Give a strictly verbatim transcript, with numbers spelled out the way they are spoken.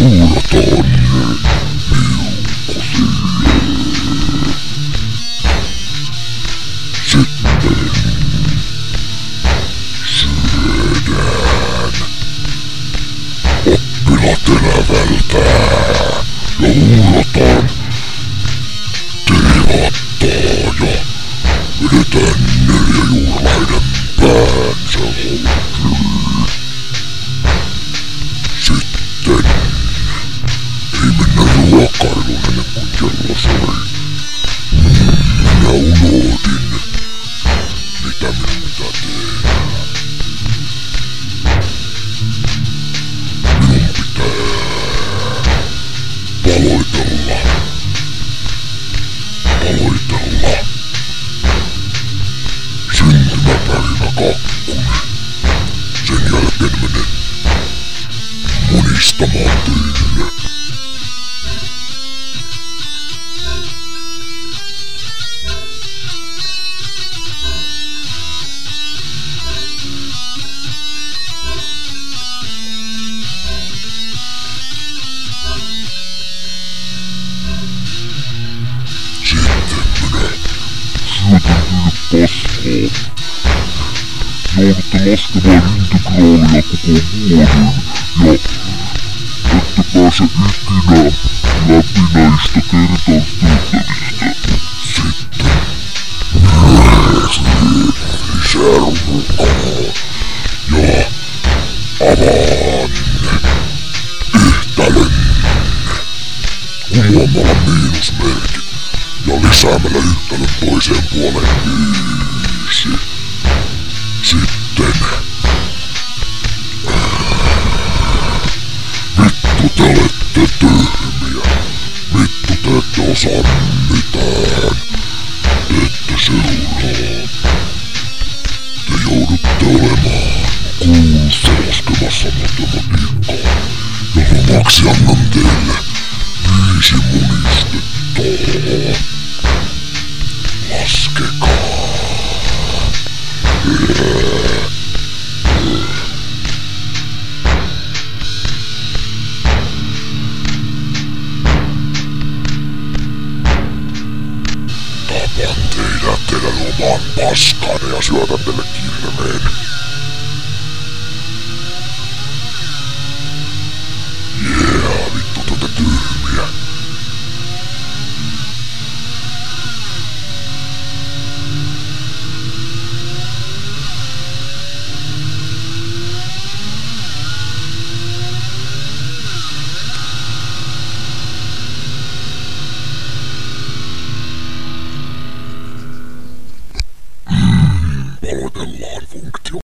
Luurataan piukkosille. Sitten syödään oppilaat elävältä ja luurataan teevattaa ja vedetään neljä juurlaiden päänsä housuun. Sitten ei mennä ruokailuun ennen kuin kello soi. Minä unohdin, mitä minun pitää tehdä. Minun pitää paloitella. Paloitella. Syntymäpäivä kakkonen. Sen jälkeen menen monistamaan teille. Paskaa. Joudutte laskemaan integraalia koko vuoden ja ette pääse ikinä läpi näistä kertaustyyttävistä. Sitten myöhemmin lisää ruokaa ja avaan yhtälön kumoamalla miinusmerkit ja lisäämällä yhtälön toiseen puoleen viisi. Sitten vittu te olette tyhmiä. Vittu te ette osaa mitään. Te ette seuraa. Te joudutte olemaan kuulussa laskemassa matematiikkaa. Ja lomaksi annan teille viisi monistettaa. Laskekaa. Tapan teidät teidän oman paskanne ja syötän teille kirveen.